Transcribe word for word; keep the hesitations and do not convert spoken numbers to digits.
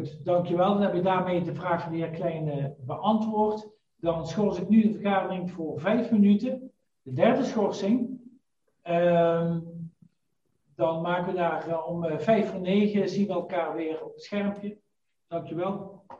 Goed, dankjewel. Dan heb je daarmee de vraag van de heer Klein beantwoord. Dan schors ik nu de vergadering voor vijf minuten. De derde schorsing. Uh, dan maken we daar uh, om uh, vijf voor negen zien we elkaar weer op het schermpje. Dankjewel.